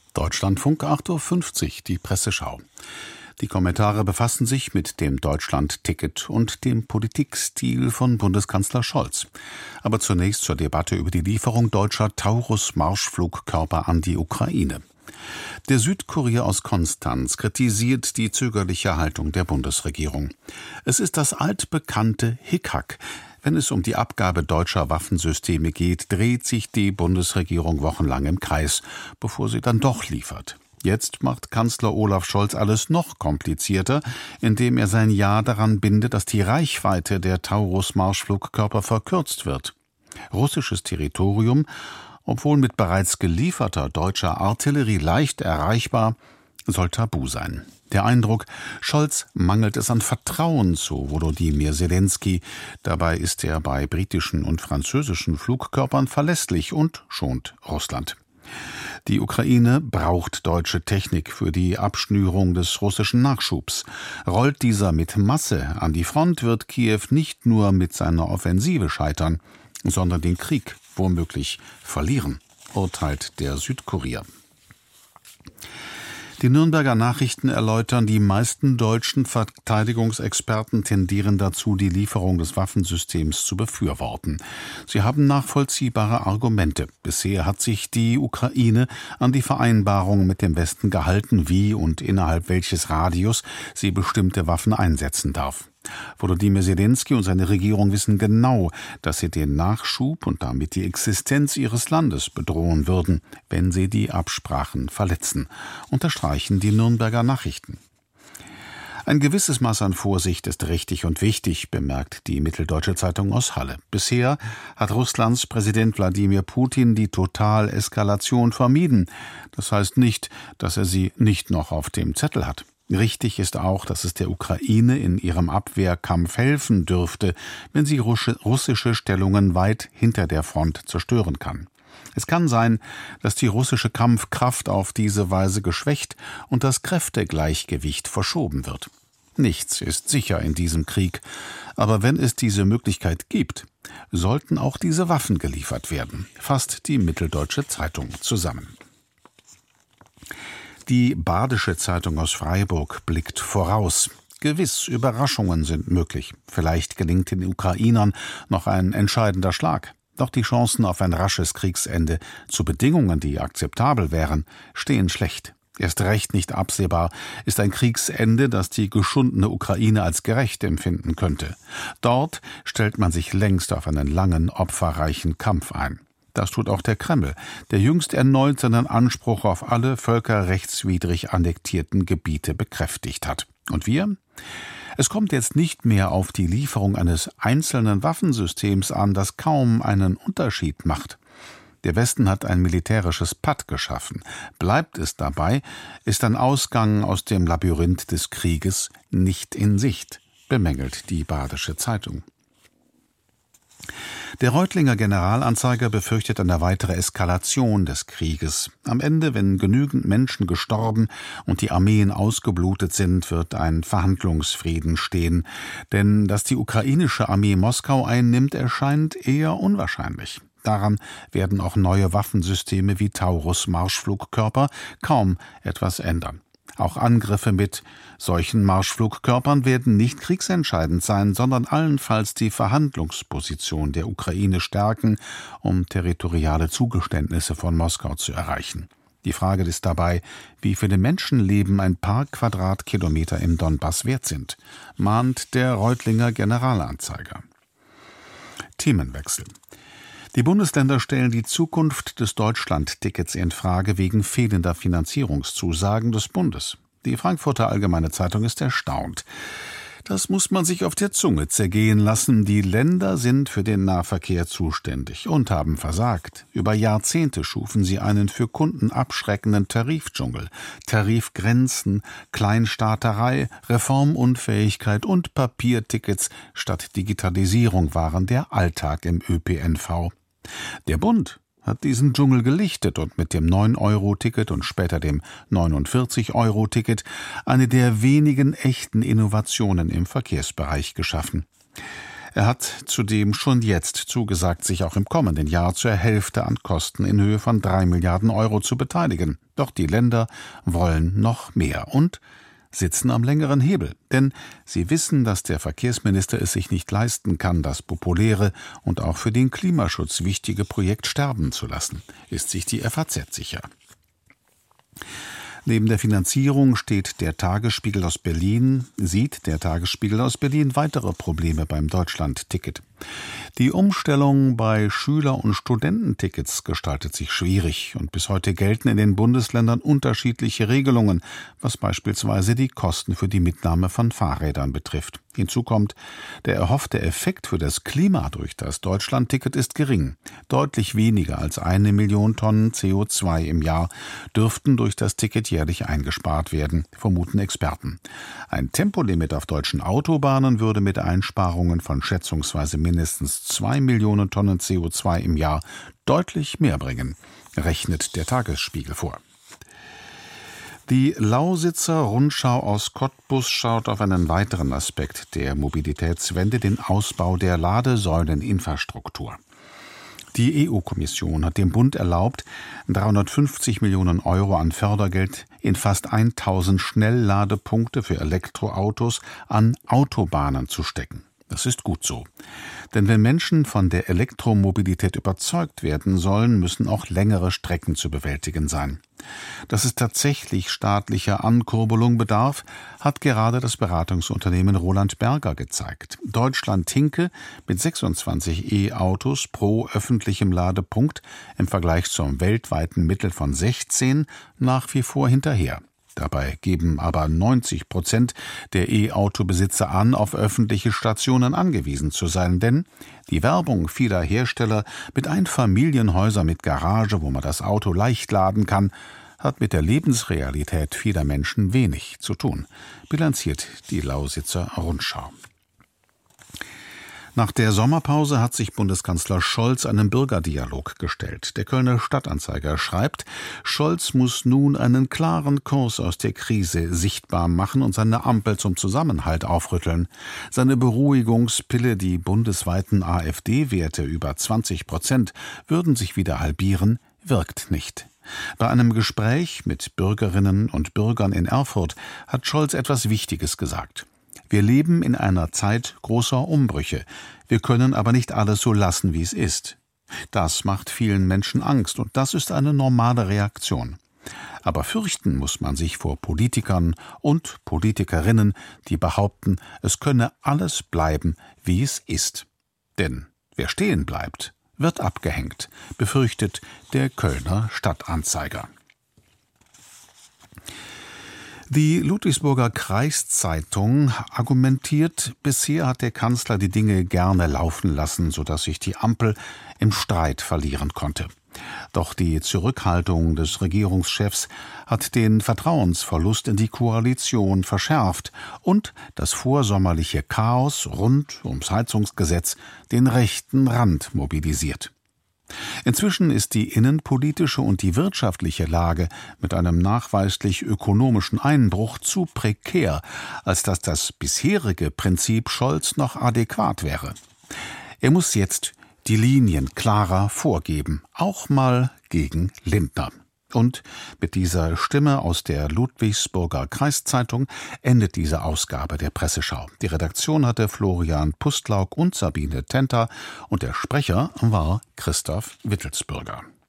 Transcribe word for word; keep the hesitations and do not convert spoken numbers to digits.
Deutschlandfunk acht Uhr fünfzig, die Presseschau. Die Kommentare befassen sich mit dem Deutschland-Ticket und dem Politikstil von Bundeskanzler Scholz. Aber zunächst zur Debatte über die Lieferung deutscher Taurus-Marschflugkörper an die Ukraine. Der Südkurier aus Konstanz kritisiert die zögerliche Haltung der Bundesregierung. Es ist das altbekannte Hickhack. Wenn es um die Abgabe deutscher Waffensysteme geht, dreht sich die Bundesregierung wochenlang im Kreis, bevor sie dann doch liefert. Jetzt macht Kanzler Olaf Scholz alles noch komplizierter, indem er sein Ja daran bindet, dass die Reichweite der Taurus-Marschflugkörper verkürzt wird. Russisches Territorium, obwohl mit bereits gelieferter deutscher Artillerie leicht erreichbar, soll tabu sein. Der Eindruck, Scholz mangelt es an Vertrauen zu Volodymyr Zelensky. Dabei ist er bei britischen und französischen Flugkörpern verlässlich und schont Russland. Die Ukraine braucht deutsche Technik für die Abschnürung des russischen Nachschubs. Rollt dieser mit Masse an die Front, wird Kiew nicht nur mit seiner Offensive scheitern, sondern den Krieg womöglich verlieren, urteilt der Südkurier. Die Nürnberger Nachrichten erläutern, die meisten deutschen Verteidigungsexperten tendieren dazu, die Lieferung des Waffensystems zu befürworten. Sie haben nachvollziehbare Argumente. Bisher hat sich die Ukraine an die Vereinbarung mit dem Westen gehalten, wie und innerhalb welches Radius sie bestimmte Waffen einsetzen darf. Volodymyr Zelensky und seine Regierung wissen genau, dass sie den Nachschub und damit die Existenz ihres Landes bedrohen würden, wenn sie die Absprachen verletzen, unterstreichen die Nürnberger Nachrichten. Ein gewisses Maß an Vorsicht ist richtig und wichtig, bemerkt die Mitteldeutsche Zeitung aus Halle. Bisher hat Russlands Präsident Wladimir Putin die Totaleskalation vermieden. Das heißt nicht, dass er sie nicht noch auf dem Zettel hat. Richtig ist auch, dass es der Ukraine in ihrem Abwehrkampf helfen dürfte, wenn sie russische Stellungen weit hinter der Front zerstören kann. Es kann sein, dass die russische Kampfkraft auf diese Weise geschwächt und das Kräftegleichgewicht verschoben wird. Nichts ist sicher in diesem Krieg, aber wenn es diese Möglichkeit gibt, sollten auch diese Waffen geliefert werden, fasst die Mitteldeutsche Zeitung zusammen. Die Badische Zeitung aus Freiburg blickt voraus. Gewiss, Überraschungen sind möglich. Vielleicht gelingt den Ukrainern noch ein entscheidender Schlag. Doch die Chancen auf ein rasches Kriegsende zu Bedingungen, die akzeptabel wären, stehen schlecht. Erst recht nicht absehbar ist ein Kriegsende, das die geschundene Ukraine als gerecht empfinden könnte. Dort stellt man sich längst auf einen langen, opferreichen Kampf ein. Das tut auch der Kreml, der jüngst erneut seinen Anspruch auf alle völkerrechtswidrig annektierten Gebiete bekräftigt hat. Und wir? Es kommt jetzt nicht mehr auf die Lieferung eines einzelnen Waffensystems an, das kaum einen Unterschied macht. Der Westen hat ein militärisches Patt geschaffen. Bleibt es dabei, ist ein Ausgang aus dem Labyrinth des Krieges nicht in Sicht, bemängelt die Badische Zeitung. Der Reutlinger Generalanzeiger befürchtet eine weitere Eskalation des Krieges. Am Ende, wenn genügend Menschen gestorben und die Armeen ausgeblutet sind, wird ein Verhandlungsfrieden stehen. Denn dass die ukrainische Armee Moskau einnimmt, erscheint eher unwahrscheinlich. Daran werden auch neue Waffensysteme wie Taurus-Marschflugkörper kaum etwas ändern. Auch Angriffe mit solchen Marschflugkörpern werden nicht kriegsentscheidend sein, sondern allenfalls die Verhandlungsposition der Ukraine stärken, um territoriale Zugeständnisse von Moskau zu erreichen. Die Frage ist dabei, wie viele Menschenleben ein paar Quadratkilometer im Donbass wert sind, mahnt der Reutlinger Generalanzeiger. Themenwechsel. Die Bundesländer stellen die Zukunft des Deutschland-Tickets in Frage wegen fehlender Finanzierungszusagen des Bundes. Die Frankfurter Allgemeine Zeitung ist erstaunt. Das muss man sich auf der Zunge zergehen lassen. Die Länder sind für den Nahverkehr zuständig und haben versagt. Über Jahrzehnte schufen sie einen für Kunden abschreckenden Tarifdschungel. Tarifgrenzen, Kleinstaaterei, Reformunfähigkeit und Papiertickets statt Digitalisierung waren der Alltag im Ö P N V. Der Bund hat diesen Dschungel gelichtet und mit dem neun Euro Ticket und später dem neunundvierzig Euro Ticket eine der wenigen echten Innovationen im Verkehrsbereich geschaffen. Er hat zudem schon jetzt zugesagt, sich auch im kommenden Jahr zur Hälfte an Kosten in Höhe von drei Milliarden Euro zu beteiligen. Doch die Länder wollen noch mehr und sitzen am längeren Hebel. Denn sie wissen, dass der Verkehrsminister es sich nicht leisten kann, das populäre und auch für den Klimaschutz wichtige Projekt sterben zu lassen, ist sich die F A Z sicher. Neben der Finanzierung steht der Tagesspiegel aus Berlin, sieht der Tagesspiegel aus Berlin weitere Probleme beim Deutschland-Ticket. Die Umstellung bei Schüler- und Studententickets gestaltet sich schwierig und bis heute gelten in den Bundesländern unterschiedliche Regelungen, was beispielsweise die Kosten für die Mitnahme von Fahrrädern betrifft. Hinzu kommt, der erhoffte Effekt für das Klima durch das Deutschland-Ticket ist gering. Deutlich weniger als eine Million Tonnen C O zwei im Jahr dürften durch das Ticket jährlich eingespart werden, vermuten Experten. Ein Tempolimit auf deutschen Autobahnen würde mit Einsparungen von schätzungsweise mindestens zwei Millionen Tonnen C O zwei im Jahr deutlich mehr bringen, rechnet der Tagesspiegel vor. Die Lausitzer Rundschau aus Cottbus schaut auf einen weiteren Aspekt der Mobilitätswende, den Ausbau der Ladesäuleninfrastruktur. Die E U-Kommission hat dem Bund erlaubt, dreihundertfünfzig Millionen Euro an Fördergeld in fast tausend Schnellladepunkte für Elektroautos an Autobahnen zu stecken. Das ist gut so. Denn wenn Menschen von der Elektromobilität überzeugt werden sollen, müssen auch längere Strecken zu bewältigen sein. Dass es tatsächlich staatlicher Ankurbelung bedarf, hat gerade das Beratungsunternehmen Roland Berger gezeigt. Deutschland hinke mit sechsundzwanzig E-Autos pro öffentlichem Ladepunkt im Vergleich zum weltweiten Mittel von sechzehn nach wie vor hinterher. Dabei geben aber neunzig Prozent der E-Auto-Besitzer an, auf öffentliche Stationen angewiesen zu sein, denn die Werbung vieler Hersteller mit Einfamilienhäusern mit Garage, wo man das Auto leicht laden kann, hat mit der Lebensrealität vieler Menschen wenig zu tun, bilanziert die Lausitzer Rundschau. Nach der Sommerpause hat sich Bundeskanzler Scholz einem Bürgerdialog gestellt. Der Kölner Stadtanzeiger schreibt, Scholz muss nun einen klaren Kurs aus der Krise sichtbar machen und seine Ampel zum Zusammenhalt aufrütteln. Seine Beruhigungspille, die bundesweiten AfD-Werte über zwanzig Prozent würden sich wieder halbieren, wirkt nicht. Bei einem Gespräch mit Bürgerinnen und Bürgern in Erfurt hat Scholz etwas Wichtiges gesagt. Wir leben in einer Zeit großer Umbrüche. Wir können aber nicht alles so lassen, wie es ist. Das macht vielen Menschen Angst und das ist eine normale Reaktion. Aber fürchten muss man sich vor Politikern und Politikerinnen, die behaupten, es könne alles bleiben, wie es ist. Denn wer stehen bleibt, wird abgehängt, befürchtet der Kölner Stadtanzeiger. Die Ludwigsburger Kreiszeitung argumentiert, bisher hat der Kanzler die Dinge gerne laufen lassen, sodass sich die Ampel im Streit verlieren konnte. Doch die Zurückhaltung des Regierungschefs hat den Vertrauensverlust in die Koalition verschärft und das vorsommerliche Chaos rund ums Heizungsgesetz den rechten Rand mobilisiert. Inzwischen ist die innenpolitische und die wirtschaftliche Lage mit einem nachweislich ökonomischen Einbruch zu prekär, als dass das bisherige Prinzip Scholz noch adäquat wäre. Er muss jetzt die Linien klarer vorgeben, auch mal gegen Lindner. Und mit dieser Stimme aus der Ludwigsburger Kreiszeitung endet diese Ausgabe der Presseschau. Die Redaktion hatte Florian Pustlauk und Sabine Tenter und der Sprecher war Christoph Wittelsbürger.